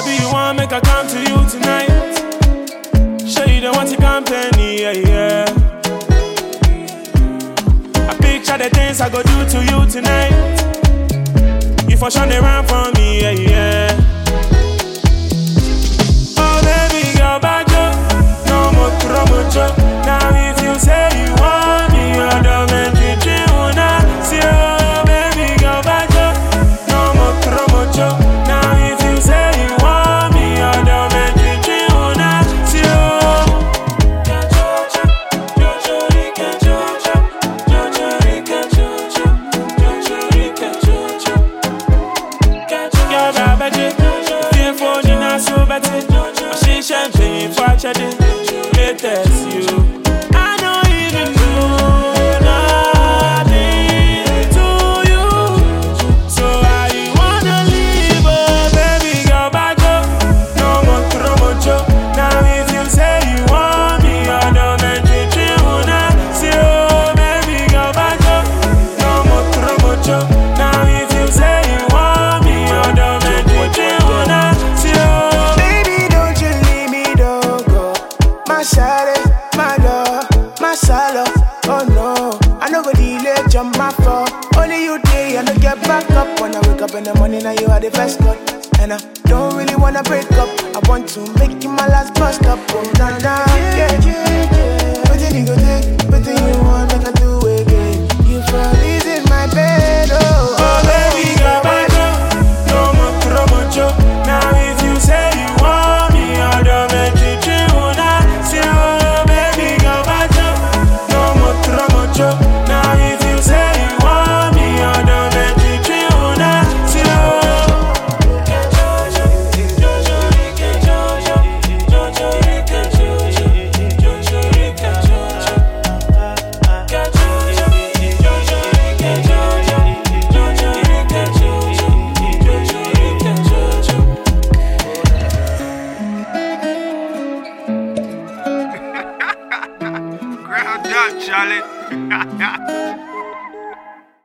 be you want make I come to you tonight. Show you the want to company, yeah, yeah. I picture the things I go do to you tonight. You for sure they run for me, yeah, yeah. Oh baby girl, back up, no more promotion. Now if you say you want me, I don't make you dream now. See oh baby girl, back up, no more promotion. Now if you say you want me, I don't make you dream now. See oh. Champagne for chatting, latest you. I don't even know nothing to you. So how you wanna leave, oh baby girl, back up. No more promotion. Now if you say you want me, I don't make you dream now. See oh baby girl, back up. No more promotion. Now if you say you want me, I don't make you dream now. See oh. My shawty, my love, my solo. Oh no, I no go delay, jump my phone. Only you day, I don't get back up. When I wake up in the morning, now you are the first cut. And I don't really wanna break up. I want to make you my last bus stop. Oh na na, yeah, yeah, yeah. What you go take?